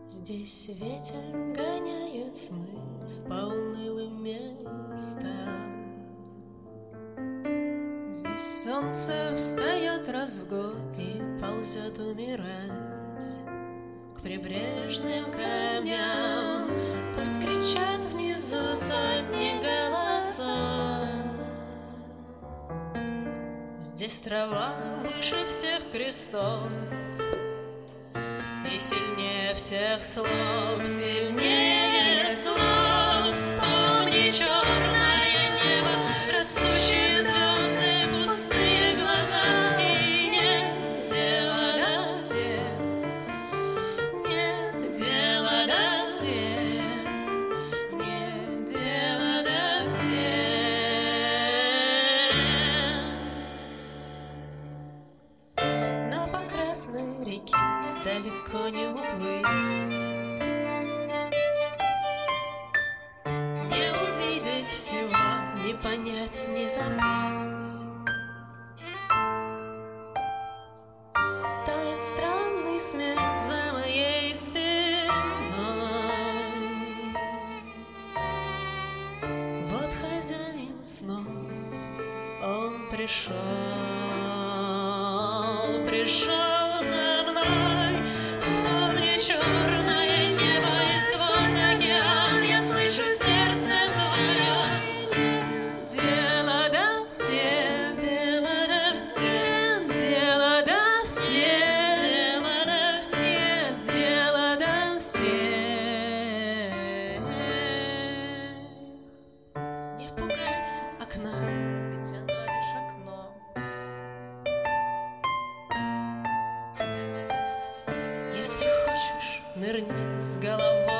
Здесь ветер гоняет сны по унылым местам. Здесь солнце встает раз в год и ползет умирать к прибрежным камням. Пусть кричат внизу сотни голосов. Здесь трава выше всех крестов и сильнее всех слов, сильнее слов. Вспомни черное небо, растущие звезды, пустые глаза. И нет дела до всех, нет дела до всех, нет дела до всех. Но по Красной реке далеко не уплыть, не увидеть всего, не понять, не забыть. Тает странный смех за моей спиной. Вот хозяин снов, он пришел за мной. Вспомни черное небо и сквозь океан я слышу сердце твое. Дело до всех, дело до всех, дело до всех, дело до всех, дело до всех. Не пугайся окна, ведь оно лишь окно. Если хочешь, нырни с головой.